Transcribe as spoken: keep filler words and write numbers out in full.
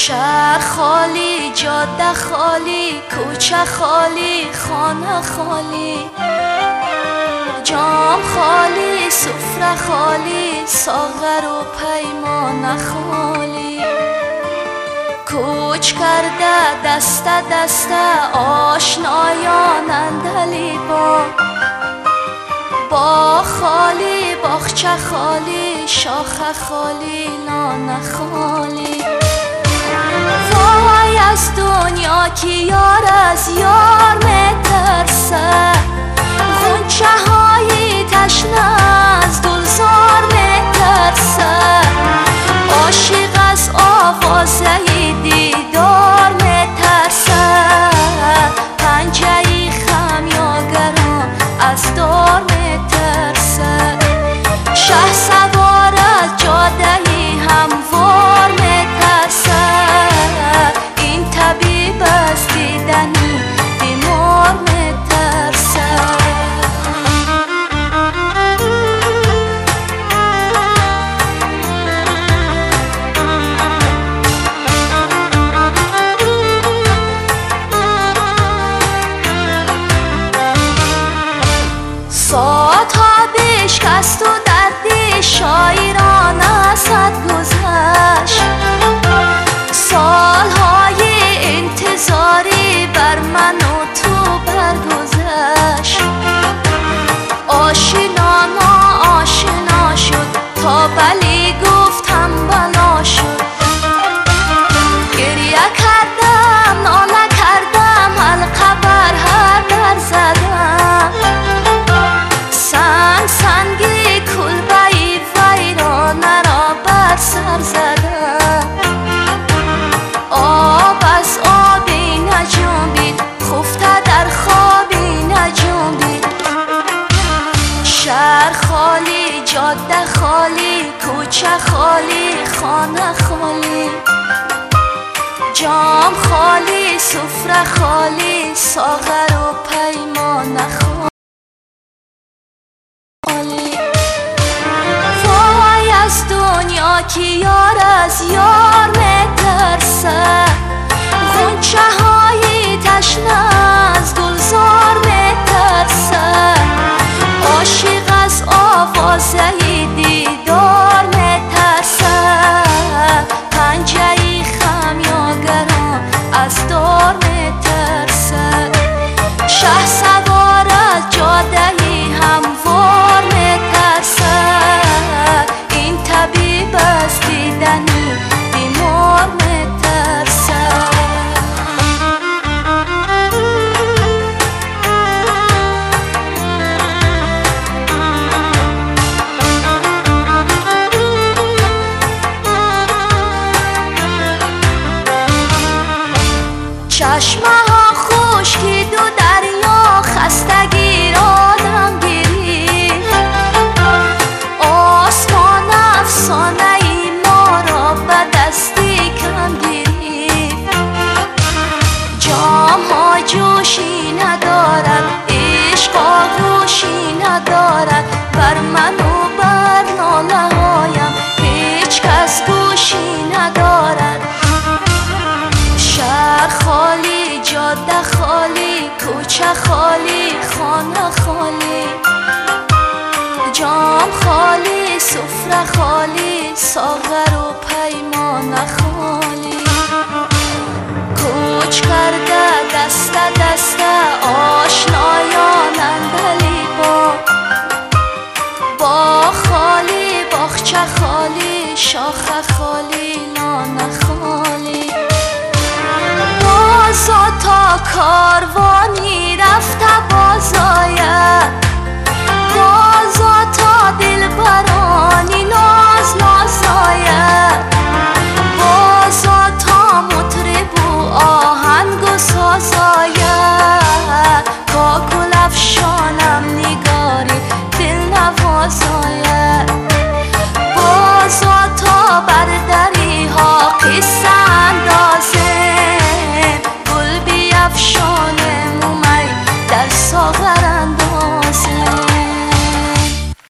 شهر خالی، جاده خالی، کوچه خالی، خانه خالی، جام خالی، سفره خالی، ساغر و پیمانه خالی. کوچ کرده دسته دسته آشنایان اندلی با با خالی، باغچه خالی، شاخه خالی، لانه خالی. وای از دنیا که یار از یار میترسه، غنچه های تشنه از گلزار میترسه، عاشق از آوازه دیدار میترسه، پنجه خمیاگران از دار میترسه، شه سوار از جاده هموار میترسه، این طبیب از دیدنی بیمار میترسه. ساعتها بشکست و دردی شاعرانه صد گذشت، سالهای انتظاری بر من و تو برگذشت، آشنا ناآشنا شد تا بلی گفتم بلا شد، گریه کردم ناله کردم حلقه بر هر در زدم، سنگ سنگی کلبه‌ای ویرانه را بر سر زدم، آب از آبی نجنبید خفته در خوابی نجنبید، شهر خالی، جاده خالی، کوچه خالی، خانه خالی، جام خالی، سفره خالی، ساغر و پیمانه خالی. وای از دنیا که یار از یار میترسه، غنچه های تشنه از گلزار میترسه، عاشق از آوازه دیدار میترسه، پنجه خمیاگران از دار میترسه، شه سوار از جاده هموار میترسه، این طبیب از دیدنی بیمار میترسه. چشمه ها خشکید و دریا خستگی را آدم گرفت، آسمان افسانه ای ما را به دستی کم گرفت، جام ها جوشی ندارد، عشق آغوشی ندارد، بر من و بر ناله هایم هیچ کس گوشی ندارد، شهر خالی، جاده خالی، کوچه خالی، خانه خالی، جام خالی، سفره خالی، ساغر و پیمانه خالی. کوچ کرده دسته دسته آشنایان اندلی با با خالی، باغچه خالی، شاخه خالی، لانه خالی. بازا تا کاروانی رفته بازاید،